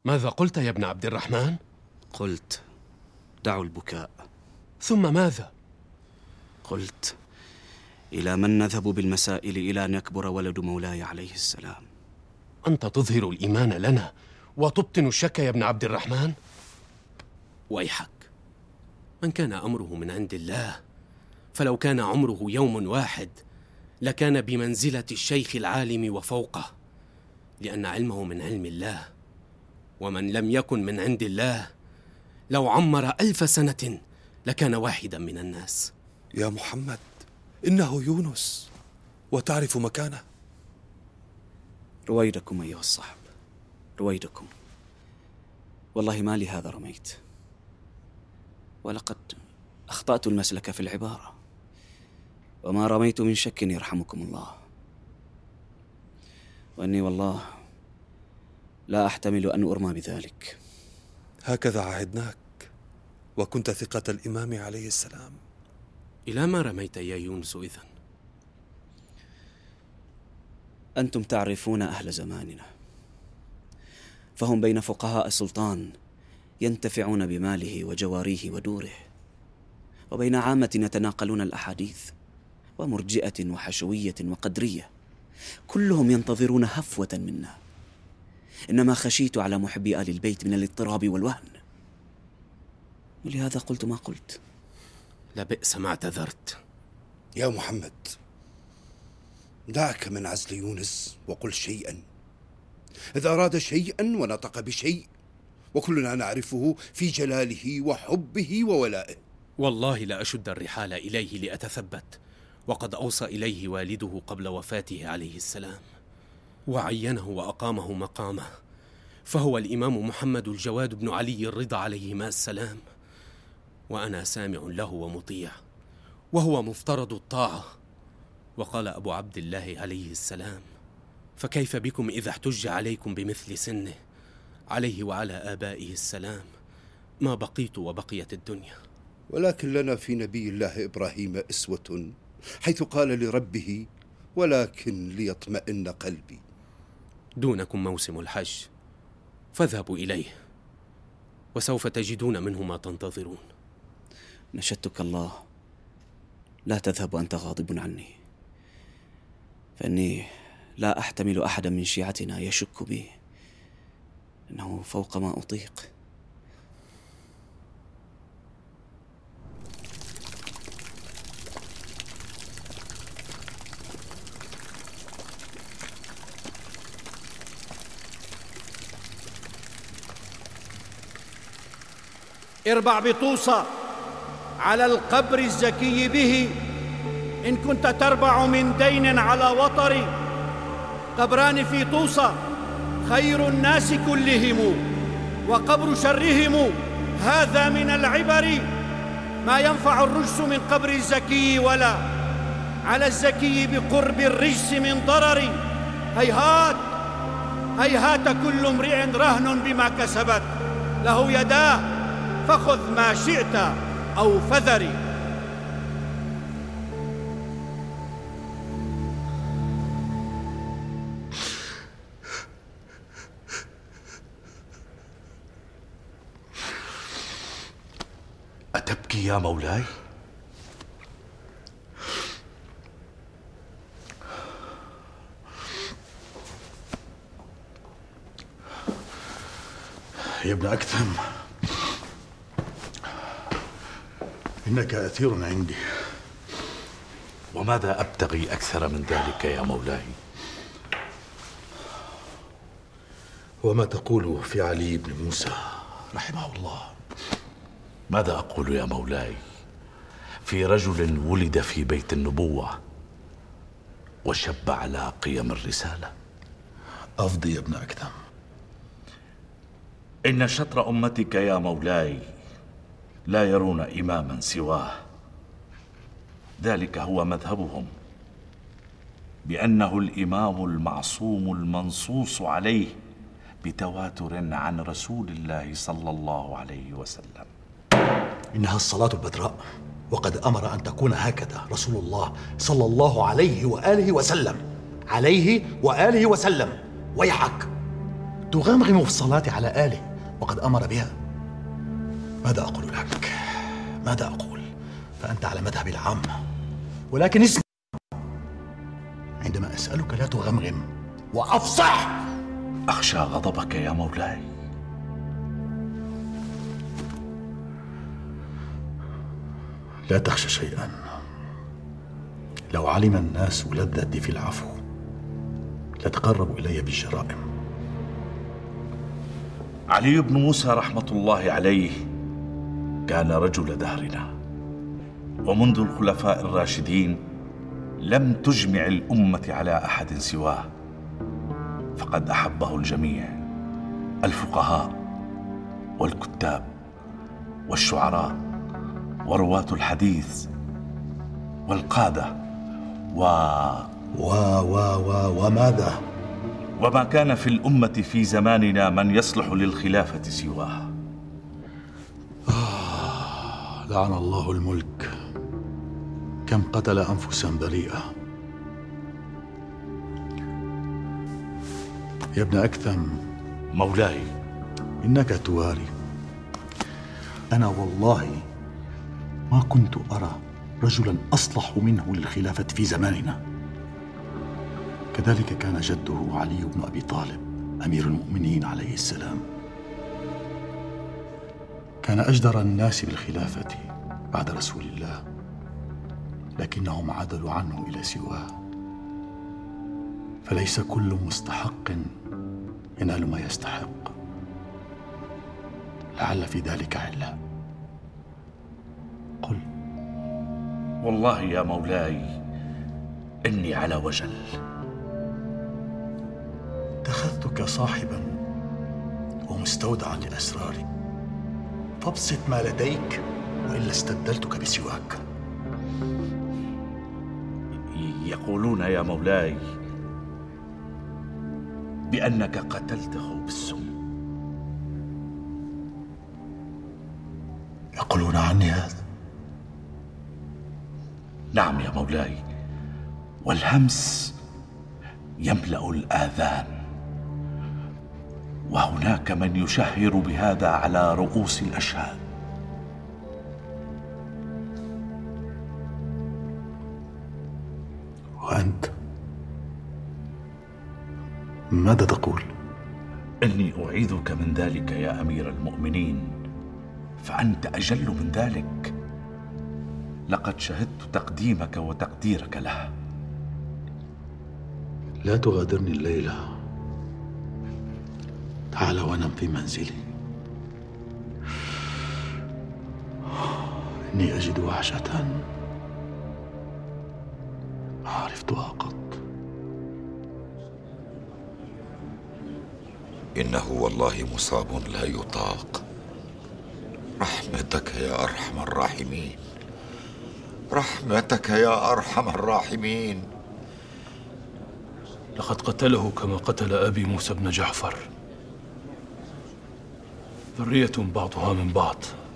ماذا قلت يا ابن عبد الرحمن؟ قلت: دعوا البكاء. ثم ماذا؟ قلت: إلى من نذهب بالمسائل إلى أن يكبر ولد مولاي عليه السلام؟ أنت تظهر الإيمان لنا وتبطن الشك يا ابن عبد الرحمن؟ ويحك، من كان أمره من عند الله فلو كان عمره يوم واحد لكان بمنزلة الشيخ العالم وفوقه، لأن علمه من علم الله، ومن لم يكن من عند الله لو عمر 1000 سنة لكان واحدا من الناس. يا محمد، إنه يونس وتعرف مكانه. رويدكم أيها الصحب، رويدكم. والله ما لي هذا رميت، ولقد أخطأت المسلك في العبارة، وما رميت من شك يرحمكم الله، وأني والله لا أحتمل أن أرمى بذلك. هكذا عهدناك، وكنت ثقة الإمام عليه السلام. إلى ما رميت يا يونس إذن؟ أنتم تعرفون أهل زماننا، فهم بين فقهاء سلطان ينتفعون بماله وجواريه ودوره، وبين عامة يتناقلون الأحاديث، ومرجئة وحشوية وقدرية كلهم ينتظرون هفوة منا. إنما خشيت على محبي آل البيت من الاضطراب والوهن، ولهذا قلت ما قلت. لبئس ما اعتذرت. يا محمد، دعك من عزل يونس وقل شيئا. إذا أراد شيئا ونطق بشيء وكلنا نعرفه في جلاله وحبه وولائه. والله لا أشد الرحال إليه لأتثبت، وقد أوصى إليه والده قبل وفاته عليه السلام وعينه وأقامه مقامه، فهو الإمام محمد الجواد بن علي الرضا عليهما السلام، وأنا سامع له ومطيع، وهو مفترض الطاعة. وقال أبو عبد الله عليه السلام: فكيف بكم إذا احتج عليكم بمثل سنه؟ عليه وعلى آبائه السلام ما بقيت وبقيت الدنيا. ولكن لنا في نبي الله إبراهيم أسوة، حيث قال لربه: ولكن ليطمئن قلبي. دونكم موسم الحج، فاذهبوا إليه وسوف تجدون منه ما تنتظرون. نشدتك الله لا تذهب وأنت غاضب عني، فإني لا أحتمل أحدا من شيعتنا يشك بي، إنه فوق ما أطيق. اربع بطوسة على القبر الزكي به، إن كنت تربع من دين على وطر. قبران في طوسة خير الناس كلهم، وقبر شرهم هذا من العبر. ما ينفع الرجس من قبر الزكي، ولا على الزكي بقرب الرجس من ضرر. هيهات هيهات، كل امرئ رهن بما كسبت، له يداه فخذ ما شئت أو فذري. أتبكي يا مولاي؟ يا ابن أكثم، إنك أثير عندي، وماذا أبتغي أكثر من ذلك يا مولاي؟ وما تقول في علي بن موسى رحمه الله؟ ماذا أقول يا مولاي في رجل ولد في بيت النبوة وشب على قيم الرسالة؟ أفضي يا ابن أكثم. إن شطر أمتك يا مولاي لا يرون إماما سواه، ذلك هو مذهبهم، بأنه الإمام المعصوم المنصوص عليه بتواتر عن رسول الله صلى الله عليه وسلم. إنها الصلاة البدراء، وقد أمر أن تكون هكذا رسول الله صلى الله عليه وآله وسلم، عليه وآله وسلم. ويحك، تغمغم في الصلاة على آله وقد أمر بها. ماذا أقول لك؟ ماذا أقول؟ فأنت على مذهب العامة، ولكن اسمع، عندما أسألك لا تغمغم وأفصح. أخشى غضبك يا مولاي. لا تخشى شيئا. لو علم الناس لذتي في العفو لتقربوا إلي بالجرائم. علي بن موسى رحمة الله عليه كان رجل دهرنا، ومنذ الخلفاء الراشدين لم تجمع الأمة على أحد سواه، فقد أحبه الجميع، الفقهاء والكتاب والشعراء ورواة الحديث والقادة وماذا؟ وما كان في الأمة في زماننا من يصلح للخلافة سواه. لعن الله الملك، كم قتل أنفسا بريئة. يا ابن أكثم. مولاي. إنك تواري. أنا والله ما كنت أرى رجلا أصلح منه للخلافة في زماننا. كذلك كان جده علي بن أبي طالب أمير المؤمنين عليه السلام. كان أجدر الناس بالخلافة بعد رسول الله، لكنهم عدلوا عنه إلى سواه. فليس كل مستحق ينال ما يستحق، لعل في ذلك علة. قل. والله يا مولاي إني على وجل. اتخذتك صاحبا ومستودعا لأسراري، فابسط ما لديك وإلا استبدلتك بسواك. يقولون يا مولاي بأنك قتلته بالسم. يقولون عني هذا؟ نعم يا مولاي، والهمس يملأ الآذان، وهناك من يشهر بهذا على رؤوس الأشهاد. وأنت ماذا تقول؟ إني أعيذك من ذلك يا أمير المؤمنين، فأنت أجل من ذلك. لقد شهدت تقديمك وتقديرك له. لا تغادرني الليلة، تعال ونم في منزلي. إني أجد وحشة ما عرفتها قط. إنه والله مصاب لا يطاق. رحمتك يا أرحم الراحمين، رحمتك يا أرحم الراحمين. لقد قتله كما قتل أبي موسى بن جعفر، ذرية بعضها من بعض.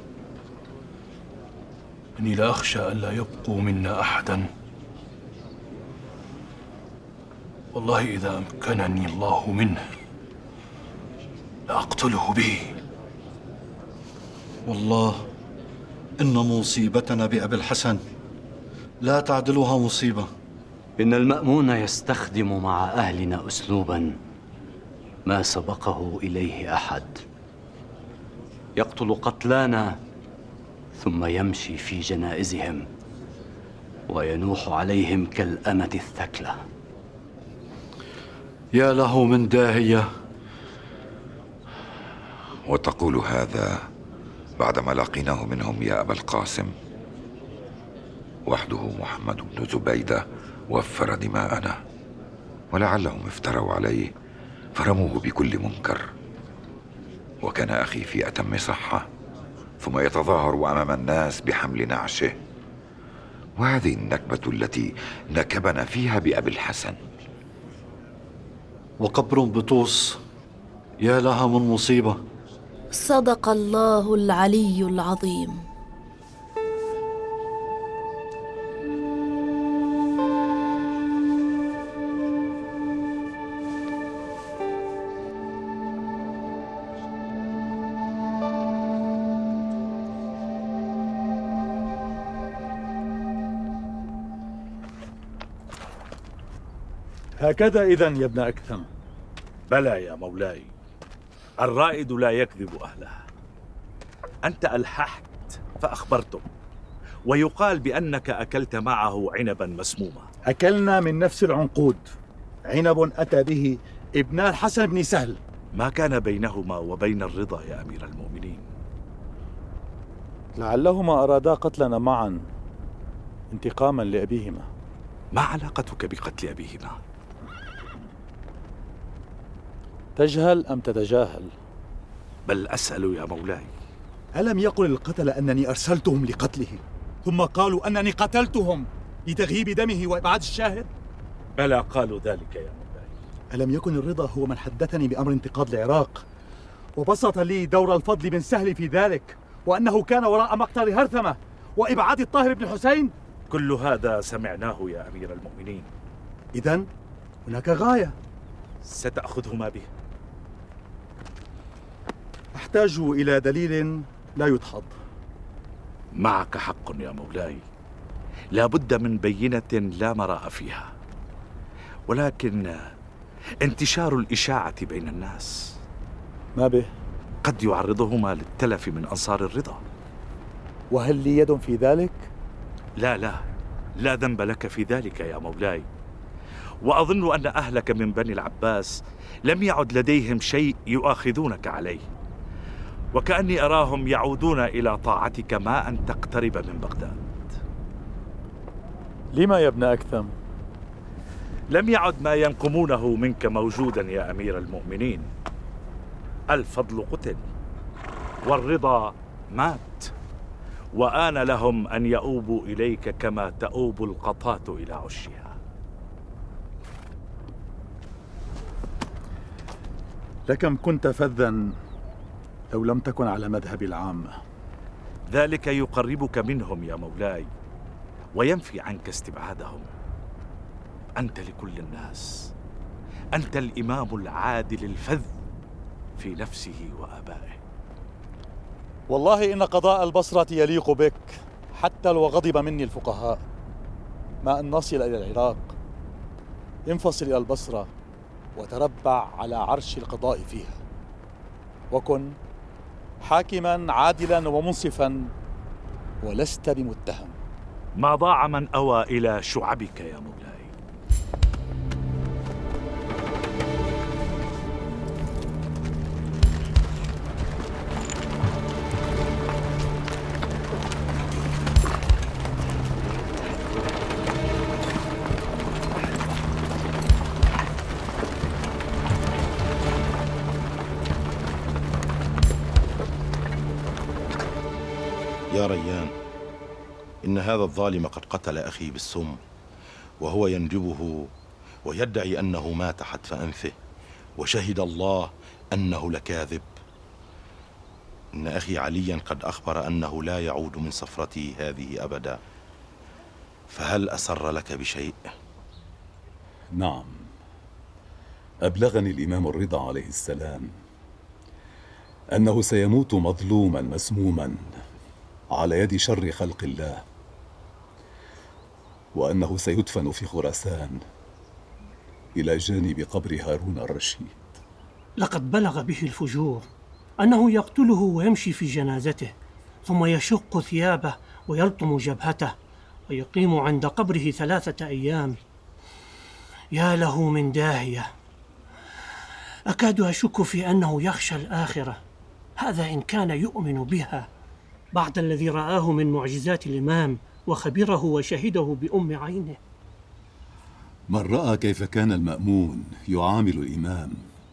إني لا أخشى أن لا يبقوا منا أحدا. والله إذا أمكنني الله منه لأقتله به. والله إن مصيبتنا بأبي الحسن لا تعدلها مصيبة. إن المأمون يستخدم مع أهلنا أسلوبا ما سبقه إليه أحد. يقتل قتلانا ثم يمشي في جنائزهم وينوح عليهم كالأمة الثكلة. يا له من داهية. وتقول هذا بعدما لقيناه منهم يا أبا القاسم. وحده محمد بن زبيدة وفر دماءنا، ولعلهم افتروا عليه فرموه بكل منكر. وكان أخي في أتم صحة، ثم يتظاهر أمام الناس بحمل نعشه. وهذه النكبة التي نكبنا فيها بأبي الحسن. وقبر بطوس يا لها من مصيبة. صدق الله العلي العظيم. هكذا إذن يا ابن أكثم. بلى يا مولاي، الرائد لا يكذب أهله. أنت ألححت فأخبرتم، ويقال بأنك أكلت معه عنبا مسموما. أكلنا من نفس العنقود، عنب أتى به ابن الحسن بن سهل. ما كان بينهما وبين الرضا يا أمير المؤمنين؟ لعلهما أرادا قتلنا معا انتقاما لأبيهما. ما علاقتك بقتل أبيهما؟ تجهل أم تتجاهل؟ بل أسأل يا مولاي. ألم يقل القتل أنني أرسلتهم لقتله، ثم قالوا أنني قتلتهم لتغييب دمه وإبعاد الشاهد؟ بلى قالوا ذلك يا مولاي. ألم يكن الرضا هو من حدثني بأمر انتقاض العراق وبسط لي دور الفضل بن سهل في ذلك، وأنه كان وراء مقتل هرثمة وإبعاد الطاهر بن حسين؟ كل هذا سمعناه يا أمير المؤمنين. إذن هناك غاية ستأخذهما به. أحتاج إلى دليل لا يدحض. معك حق يا مولاي، لا بد من بينة لا مراء فيها، ولكن انتشار الإشاعة بين الناس ما به؟ قد يعرضهما للتلف من أنصار الرضا. وهل لي يد في ذلك؟ لا ذنب لك في ذلك يا مولاي، وأظن أن أهلك من بني العباس لم يعد لديهم شيء يؤاخذونك عليه، وكأني أراهم يعودون إلى طاعتك ما أن تقترب من بغداد. لما يا ابن أكثم؟ لم يعد ما ينقمونه منك موجودا يا أمير المؤمنين. الفضل قتل والرضا مات، وآن لهم أن يؤوبوا إليك كما تؤوب القطاة إلى عشها. لكم كنت فذا لو لم تكن على مذهب العامة. ذلك يقربك منهم يا مولاي، وينفي عنك استبعادهم. أنت لكل الناس، أنت الإمام العادل الفذ في نفسه وآبائه. والله إن قضاء البصرة يليق بك، حتى لو غضب مني الفقهاء. ما أن نصل إلى العراق، انفصل إلى البصرة وتربع على عرش القضاء فيها، وكن حاكما عادلا ومنصفا، ولست بمتهم. ما ضاع من أوى إلى شعبك يا مولاي. يا ريان، إن هذا الظالم قد قتل أخي بالسم، وهو ينجبه ويدعي أنه مات حتف أنفه، وشهد الله أنه لكاذب. إن أخي عليا قد أخبر أنه لا يعود من سفرته هذه أبدا، فهل أسر لك بشيء؟ نعم، أبلغني الإمام الرضا عليه السلام أنه سيموت مظلوما مسموما على يد شر خلق الله، وأنه سيدفن في خراسان إلى جانب قبر هارون الرشيد. لقد بلغ به الفجور أنه يقتله ويمشي في جنازته، ثم يشق ثيابه ويلطم جبهته ويقيم عند قبره 3 أيام. يا له من داهية، أكاد أشك في أنه يخشى الآخرة، هذا إن كان يؤمن بها بعد الذي رآه من معجزات الإمام وخبره وشهده بأم عينه. من رأى كيف كان المأمون يعامل الإمام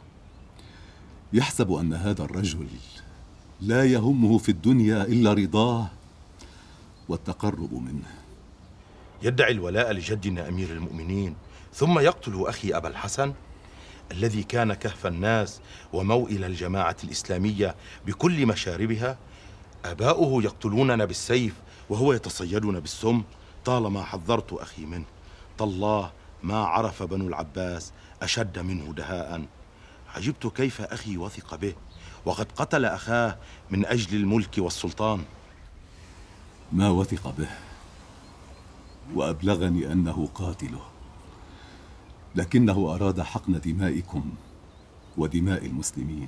يحسب أن هذا الرجل لا يهمه في الدنيا إلا رضاه والتقرب منه. يدعي الولاء لجدنا أمير المؤمنين، ثم يقتل أخي أبا الحسن الذي كان كهف الناس وموئل الجماعة الإسلامية بكل مشاربها. آباؤه يقتلوننا بالسيف وهو يتصيدنا بالسم. طالما حذرت أخي منه، تالله ما عرف بنو العباس أشد منه دهاء. عجبت كيف أخي وثق به وقد قتل أخاه من أجل الملك والسلطان. ما وثق به، وأبلغني أنه قاتله، لكنه أراد حقن دمائكم ودماء المسلمين.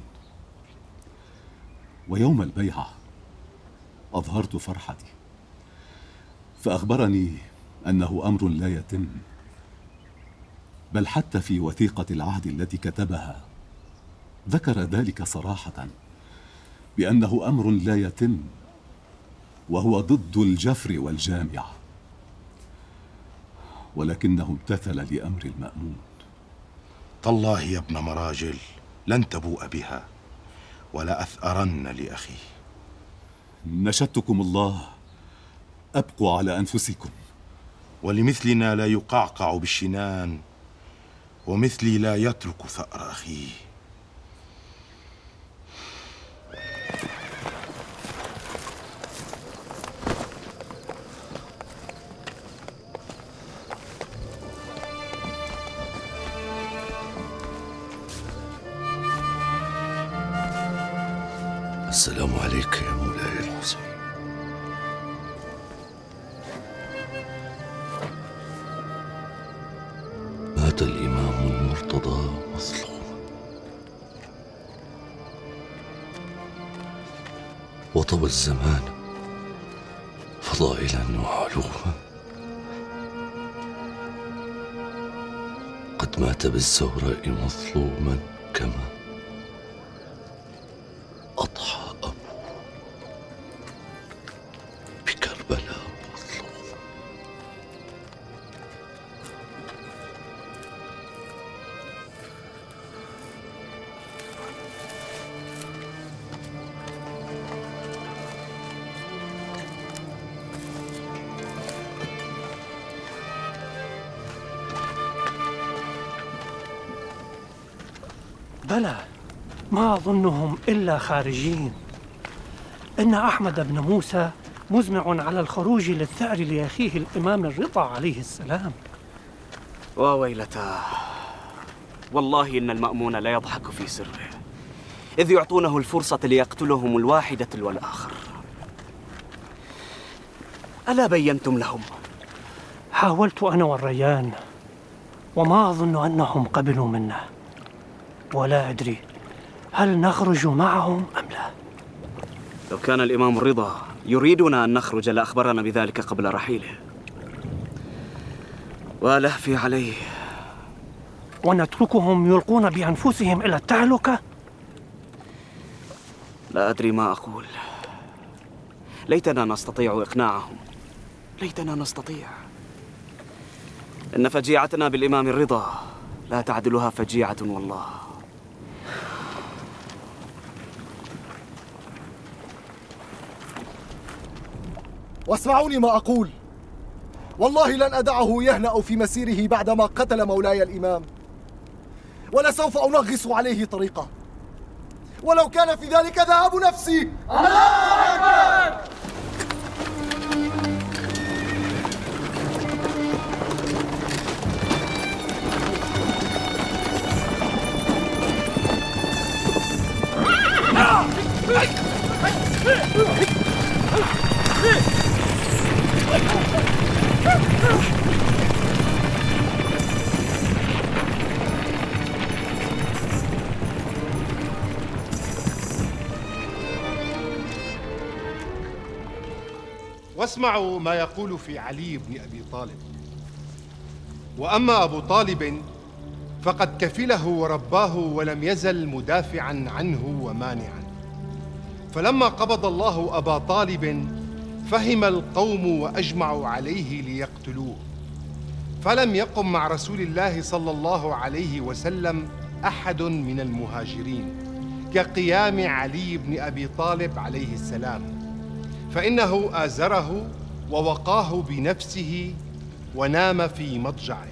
ويوم البيعة أظهرت فرحتي، فأخبرني أنه أمر لا يتم، بل حتى في وثيقة العهد التي كتبها ذكر ذلك صراحة، بأنه أمر لا يتم وهو ضد الجفر والجامعة، ولكنه امتثل لأمر المأمون. تالله يا ابن مراجل لن تبوء بها ولا أثأرن لأخي. نشدتكم الله أبقوا على أنفسكم. ولمثلنا لا يقعقع بالشنان، ومثلي لا يترك ثأر أخيه. السلام عليك يا مولاي الحسين. مات الإمام المرتضى مظلوما، وطوى الزمان فضائلا وعلوما. قد مات بالزوراء مظلوما كما أضحى أبوه بكربلاء مظلوما. بلى، ما أظنهم إلا خارجين. إن أحمد بن موسى مزمع على الخروج للثأر لأخيه الإمام الرضا عليه السلام. وويلتاه، والله إن المأمون لا يضحك في سره، إذ يعطونه الفرصة ليقتلهم الواحدة والآخر. ألا بينتم لهم؟ حاولت أنا والريان، وما أظن أنهم قبلوا منا، ولا أدري هل نخرج معهم أم لا. لو كان الإمام الرضا يريدنا أن نخرج لأخبرنا بذلك قبل رحيله، ولهفي عليه. ونتركهم يلقون بأنفسهم إلى التهلكة؟ لا أدري ما أقول. ليتنا نستطيع إقناعهم، ليتنا نستطيع. إن فجيعتنا بالإمام الرضا لا تعدلها فجيعة والله. واسمعوني ما أقول، والله لن أدعه يهنأ في مسيره بعدما قتل مولاي الإمام، ولسوف أنغص عليه طريقه، ولو كان في ذلك ذهاب نفسي. الله أكبر! واسمعوا ما يقول في علي بن أبي طالب. وأما أبو طالب فقد كفله ورباه ولم يزل مدافعا عنه ومانعا. فلما قبض الله أبا طالب فهم القوم وأجمعوا عليه ليقتلوه، فلم يقم مع رسول الله صلى الله عليه وسلم أحد من المهاجرين كقيام علي بن أبي طالب عليه السلام، فإنه آزره ووقاه بنفسه ونام في مضجعه،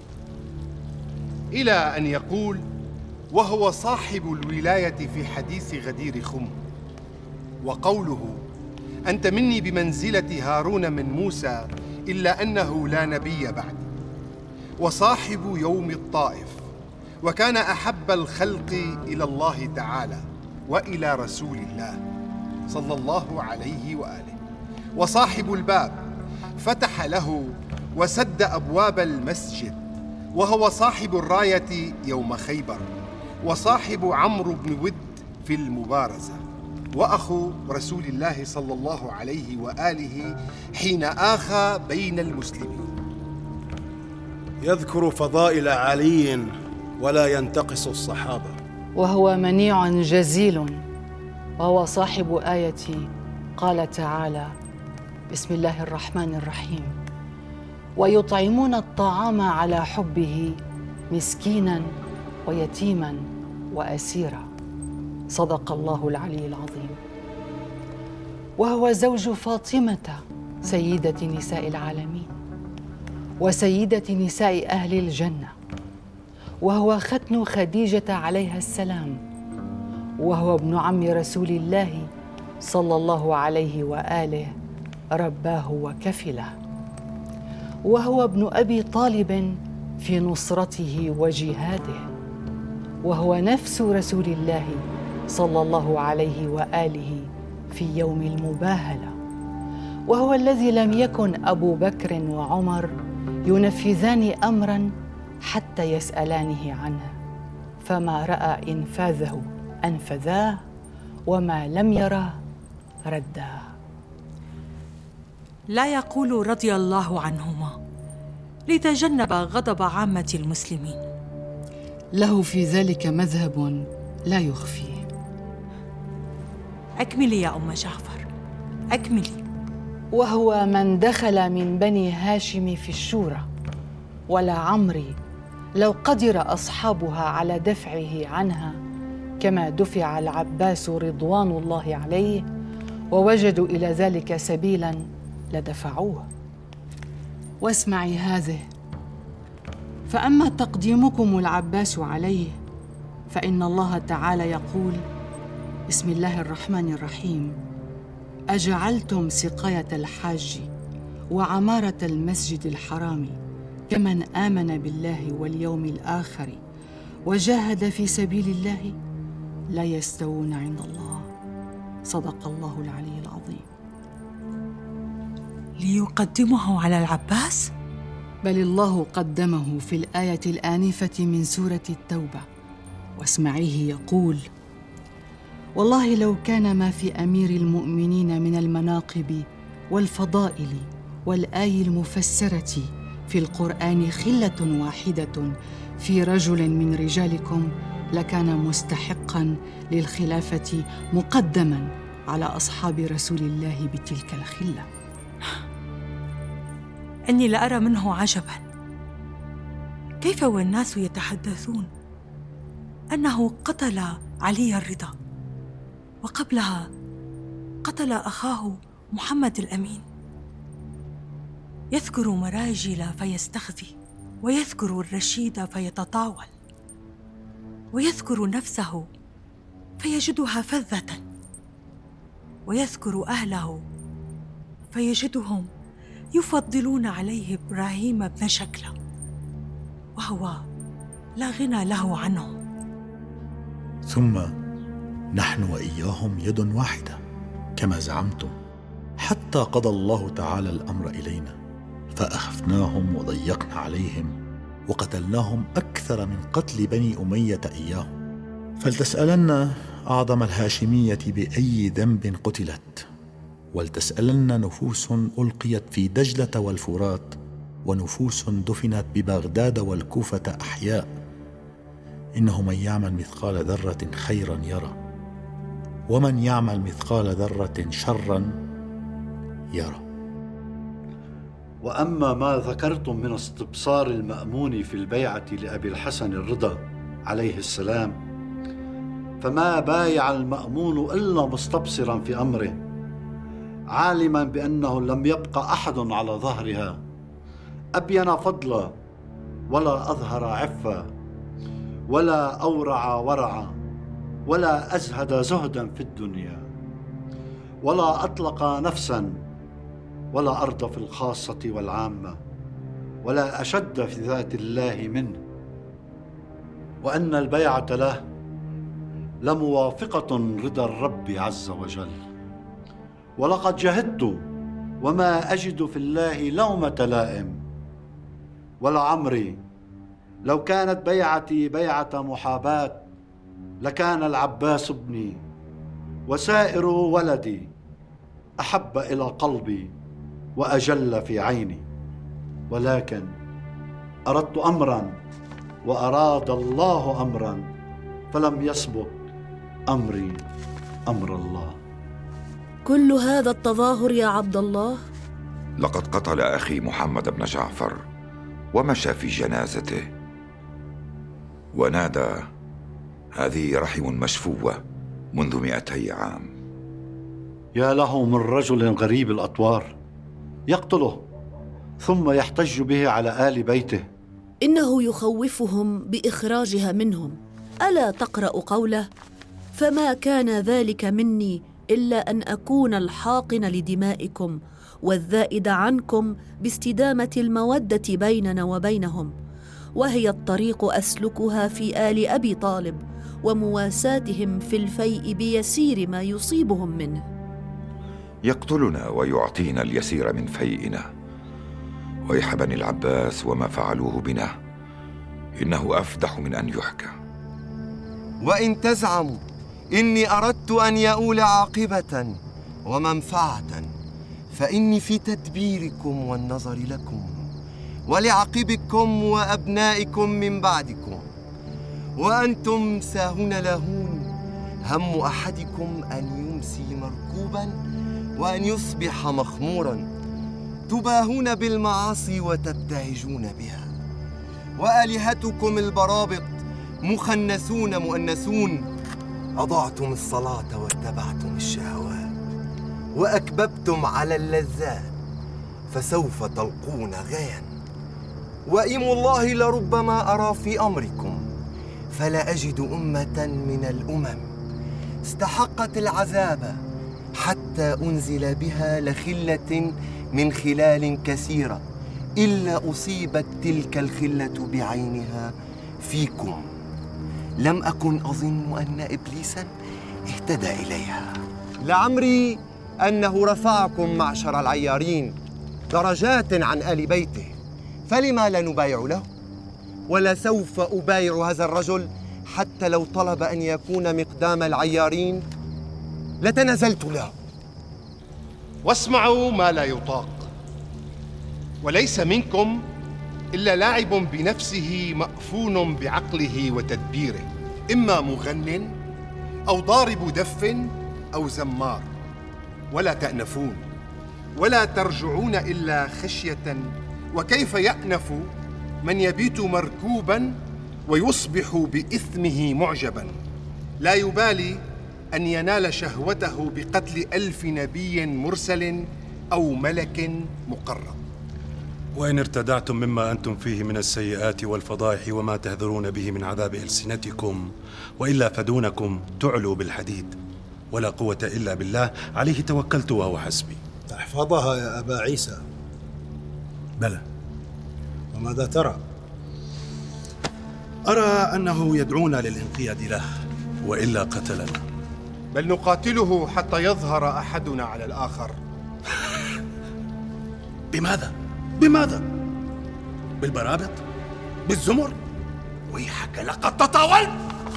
إلى أن يقول وهو صاحب الولاية في حديث غدير خم، وقوله أنت مني بمنزلة هارون من موسى إلا أنه لا نبي بعد، وصاحب يوم الطائف، وكان أحب الخلق إلى الله تعالى وإلى رسول الله صلى الله عليه وآله، وصاحب الباب فتح له وسد أبواب المسجد وهو صاحب الراية يوم خيبر، وصاحب عمرو بن ود في المبارزة، وأخو رسول الله صلى الله عليه وآله حين آخى بين المسلمين. يذكر فضائل علي ولا ينتقص الصحابة، وهو منيع جزيل، وهو صاحب آية قال تعالى: بسم الله الرحمن الرحيم: ويطعمون الطعام على حبه مسكينا ويتيما وأسيرا. صدق الله العلي العظيم. وهو زوج فاطمة سيدة نساء العالمين وسيدة نساء أهل الجنة، وهو ختن خديجة عليها السلام، وهو ابن عم رسول الله صلى الله عليه وآله، رباه وكفله، وهو ابن أبي طالب في نصرته وجهاده، وهو نفس رسول الله صلى الله عليه وآله في يوم المباهلة، وهو الذي لم يكن أبو بكر وعمر ينفذان أمراً حتى يسألانه عنه، فما رأى إنفاذه أنفذاه، وما لم يره رداه. لا يقول رضي الله عنهما لتجنب غضب عامة المسلمين. له في ذلك مذهب لا يخفيه. أكملي يا أم جعفر، أكملي. وهو من دخل من بني هاشم في الشورى، ولعمري لو قدر أصحابها على دفعه عنها كما دفع العباس رضوان الله عليه ووجدوا إلى ذلك سبيلاً لدفعوه. واسمعي هذه: فأما تقديمكم العباس عليه فإن الله تعالى يقول: بسم الله الرحمن الرحيم: أجعلتم سقاية الحاج وعمارة المسجد الحرام كمن آمن بالله واليوم الآخر وجاهد في سبيل الله لا يستوون عند الله. صدق الله العلي العظيم. ليقدمه على العباس؟ بل الله قدمه في الآية الآنفة من سورة التوبة، واسمعيه يقول: والله لو كان ما في أمير المؤمنين من المناقب والفضائل والآي المفسرة في القرآن خلة واحدة في رجل من رجالكم لكان مستحقاً للخلافة مقدماً على أصحاب رسول الله بتلك الخلة. إني لأرى منه عجباً، كيف والناس يتحدثون أنه قتل علي الرضا وقبلها قتل أخاه محمد الأمين، يذكر مراجل فيستخفي، ويذكر الرشيد فيتطاول، ويذكر نفسه فيجدها فذة، ويذكر أهله فيجدهم يفضلون عليه إبراهيم بن شكلة، وهو لا غنى له عنه. ثم نحن وإياهم يد واحدة كما زعمتم، حتى قضى الله تعالى الأمر إلينا فأخفناهم وضيقنا عليهم وقتلناهم أكثر من قتل بني أمية إياهم. فلتسألن أعظم الهاشمية بأي ذنب قتلت، ولتسألن نفوس ألقيت في دجلة والفرات، ونفوس دفنت ببغداد والكوفة أحياء. إنه من يعمل مثقال ذرة خيرا يرى، ومن يعمل مثقال ذرة شرا يرى. وأما ما ذكرتم من استبصار المأمون في البيعة لأبي الحسن الرضا عليه السلام، فما بايع المأمون إلا مستبصرا في أمره، عالما بأنه لم يبق أحد على ظهرها أبين فضلا ولا أظهر عفا ولا أورع ورعا ولا أزهد زهدا في الدنيا، ولا أطلق نفسا ولا أرضى في الخاصة والعامة، ولا أشد في ذات الله منه، وأن البيعة له لموافقة رضا الرب عز وجل. ولقد جهدت وما أجد في الله لومة لائم، ولعمري لو كانت بيعتي بيعة محاباة لكان العباس ابني وسائر ولدي أحب إلى قلبي وأجل في عيني، ولكن أردت أمرا وأراد الله أمرا، فلم يسبق أمري أمر الله. كل هذا التظاهر يا عبد الله؟ لقد قتل أخي محمد بن جعفر ومشى في جنازته ونادى: هذه رحم مشفوة منذ 200 عام. يا له من رجل غريب الأطوار يقتله ثم يحتج به على آل بيته. إنه يخوفهم بإخراجها منهم. ألا تقرأ قوله: فما كان ذلك مني إلا أن أكون الحاقن لدمائكم والذائد عنكم باستدامة المودة بيننا وبينهم، وهي الطريق أسلكها في آل أبي طالب ومواساتهم في الفيء بيسير ما يصيبهم منه. يقتلنا ويعطينا اليسير من فيئنا. ويح بني العباس وما فعلوه بنا، إنه أفدح من أن يحكى. وإن تزعموا إني أردت أن يؤول عاقبة ومنفعة، فإني في تدبيركم والنظر لكم ولعقبكم وأبنائكم من بعدكم، وأنتم ساهون لاهون. هم أحدكم أن يمسي مركوبا وأن يصبح مخمورا، تباهون بالمعاصي وتبتهجون بها، وآلهتكم البرابط مخنثون مؤنثون. أضعتم الصلاة واتبعتم الشهوات وأكببتم على اللذات، فسوف تلقون غيا. وإيم الله لربما أرى في أمركم، فلا أجد أمة من الأمم استحقت العذاب حتى أنزل بها لخلة من خلال كثيرة، إلا أصيبت تلك الخلة بعينها فيكم. لم أكن أظن أن إبليسا اهتدى إليها. لعمري أنه رفعكم معشر العيارين درجات عن آل بيته، فلما لا نبايع له؟ ولا سوف أبايع هذا الرجل حتى لو طلب أن يكون مقدام العيارين لتنازلت له. واسمعوا ما لا يطاق. وليس منكم إلا لاعب بنفسه مأفون بعقله وتدبيره، إما مغن أو ضارب دف أو زمار. ولا تأنفون ولا ترجعون إلا خشية. وكيف يأنف من يبيت مركوبا ويصبح بإثمه معجبا، لا يبالي أن ينال شهوته بقتل 1000 نبي مرسل أو ملك مقرب. وإن ارتدعتم مما أنتم فيه من السيئات والفضائح وما تهذرون به من عذاب ألسنتكم، وإلا فدونكم تعلوا بالحديد، ولا قوة إلا بالله عليه توكلت وهو حسبي. تحفظها يا أبا عيسى. بلى. وماذا ترى؟ أرى أنه يدعونا للانقياد له، وإلا قتلنا. بل نقاتله حتى يظهر أحدنا على الآخر. بماذا؟ بماذا؟ بالبرابط؟ بالزمر؟ ويحك لقد تطاولت.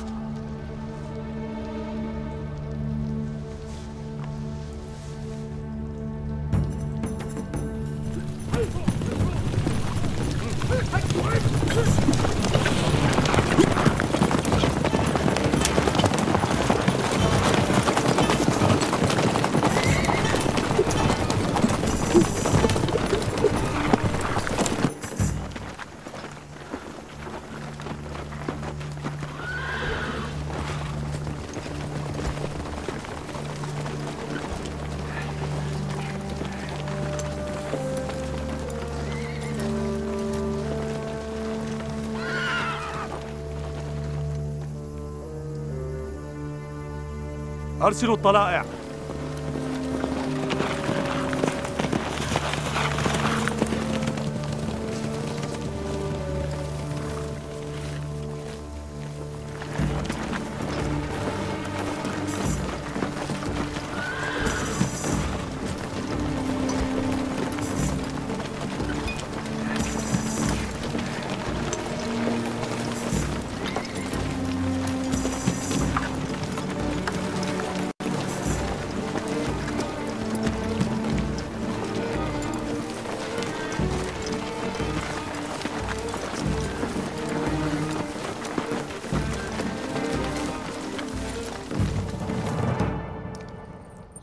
أرسلوا الطلائع.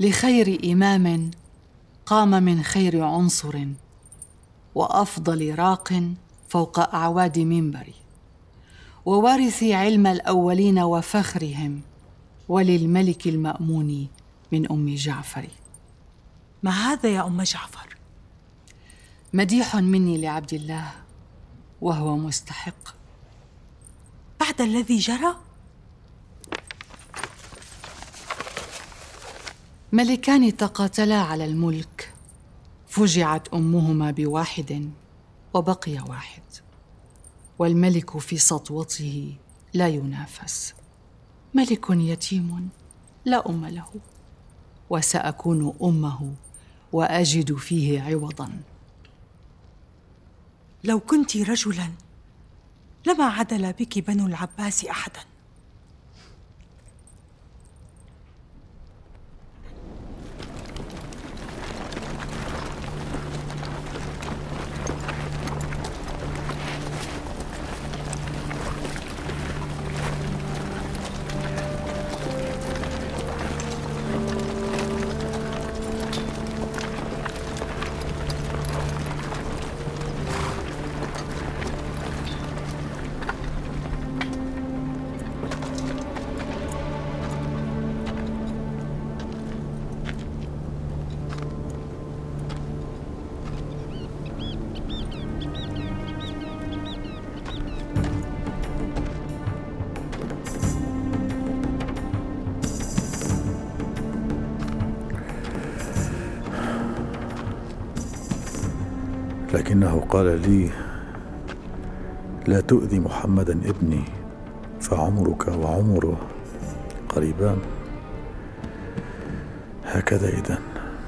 لخير إمام قام من خير عنصر وأفضل راق فوق أعواد منبري، ووارث علم الأولين وفخرهم، وللملك المأمون من أم جعفر. ما هذا يا أم جعفر؟ مديح مني لعبد الله، وهو مستحق. بعد الذي جرى؟ ملكان تقاتلا على الملك، فجعت أمهما بواحد وبقي واحد، والملك في سطوته لا ينافس. ملك يتيم لا أم له، وسأكون أمه وأجد فيه عوضا. لو كنت رجلا لما عدل بك بنو العباس أحدا. لكنه قال لي: لا تؤذي محمدا ابني، فعمرك وعمره قريبان. هكذا إذن.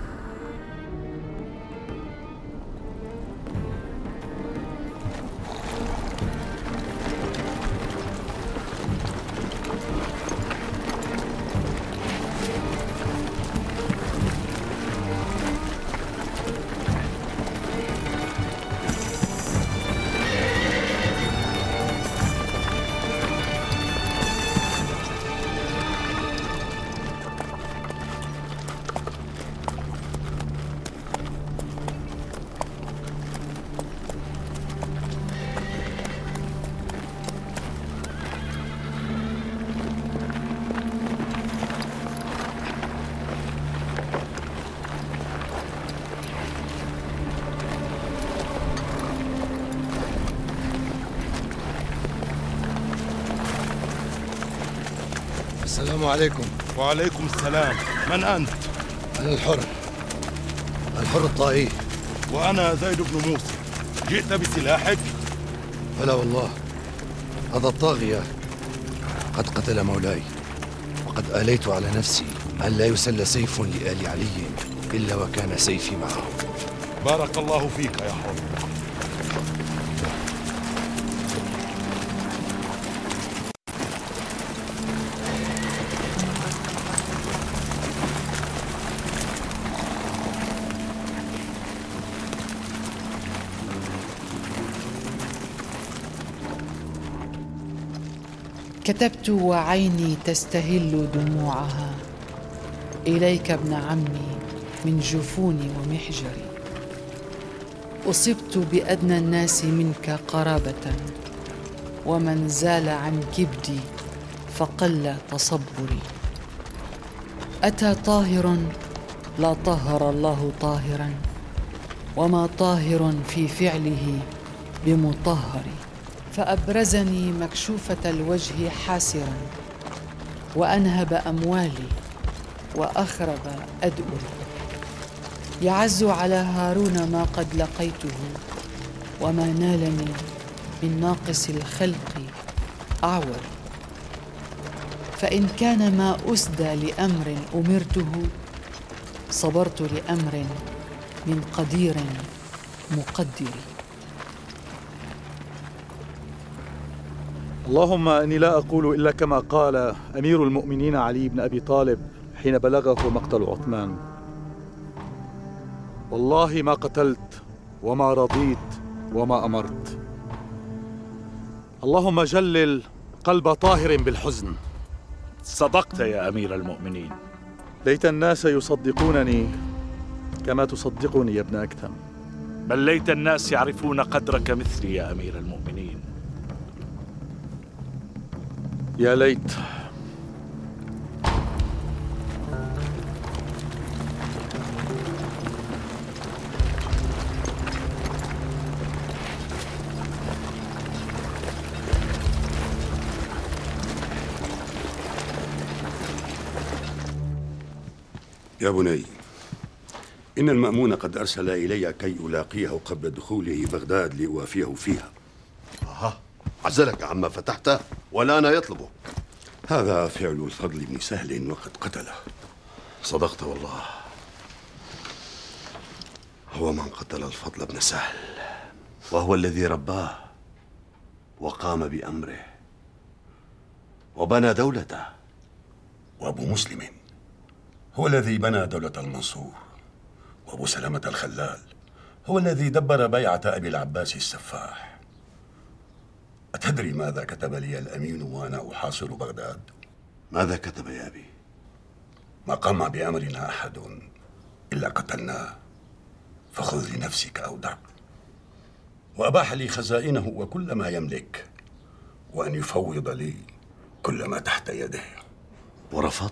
السلام عليكم. وعليكم السلام. من أنت؟ أنا الحر الطائي. وأنا زيد بن موسى. جئت بسلاحك؟ فلا والله، هذا الطاغية قد قتل مولاي، وقد آليت على نفسي أن لا يسل سيف لآل علي إلا وكان سيفي معه. بارك الله فيك يا حر. كتبت وعيني تستهل دموعها إليك ابن عمي من جفوني ومحجري. أصبت بأدنى الناس منك قرابة، ومن زال عن كبدي فقل تصبري. أتى طاهر لا طهر الله طاهرا، وما طاهر في فعله بمطهر. فأبرزني مكشوفة الوجه حاسرا، وأنهب أموالي وأخرب أدؤري. يعز على هارون ما قد لقيته، وما نالني من ناقص الخلق أعور. فإن كان ما أسدى لأمر أمرته، صبرت لأمر من قدير مقدر. اللهم إني لا أقول إلا كما قال أمير المؤمنين علي بن أبي طالب حين بلغه مقتل عثمان: والله ما قتلت وما رضيت وما أمرت. اللهم جلل قلب طاهر بالحزن. صدقت يا أمير المؤمنين، ليت الناس يصدقونني كما تصدقني يا ابن أكثم. بل ليت الناس يعرفون قدرك مثلي يا أمير المؤمنين. يا ليت. يا بني، إن المأمون قد أرسل إلي كي ألاقيه قبل دخوله بغداد لأوافيه فيها. عزلك عما فتحته ولا أنا يطلبه. هذا فعل الفضل بن سهل وقد قتله. صدقت والله، هو من قتل الفضل بن سهل، وهو الذي رباه وقام بأمره وبنى دولته. وأبو مسلم هو الذي بنى دولة المنصور، وأبو سلمة الخلال هو الذي دبر بيعة أبي العباس السفاح. أتدري ماذا كتب لي الأمين وأنا أحاصر بغداد؟ ماذا كتب يا أبي؟ ما قام بأمرنا أحد إلا قتلناه، فخذ لنفسك أو دع. وأباح لي خزائنه وكل ما يملك، وأن يفوض لي كل ما تحت يده. ورفضت؟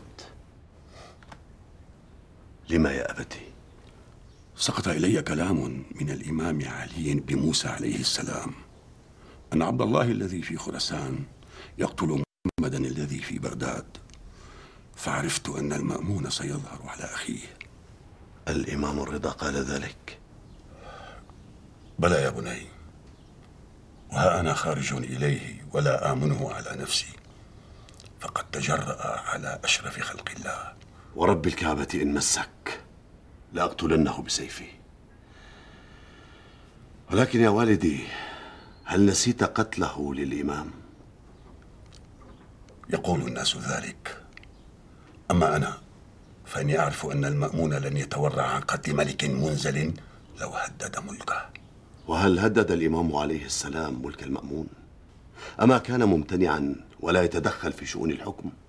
لما يا أبتي؟ سقط إلي كلام من الإمام علي بن موسى عليه السلام أن عبد الله الذي في خراسان يقتل محمدا الذي في بغداد، فعرفت أن المأمون سيظهر على أخيه. الإمام الرضا قال ذلك؟ بلى يا بني، وها أنا خارج إليه ولا آمنه على نفسي، فقد تجرأ على أشرف خلق الله. ورب الكعبة إن مسك لأقتلنه بسيفي. ولكن يا والدي، هل نسيت قتله للإمام؟ يقول الناس ذلك، أما أنا فإني أعرف أن المأمون لن يتورع عن قتل ملك منزل لو هدد ملكه. وهل هدد الإمام عليه السلام ملك المأمون؟ أما كان ممتنعا ولا يتدخل في شؤون الحكم؟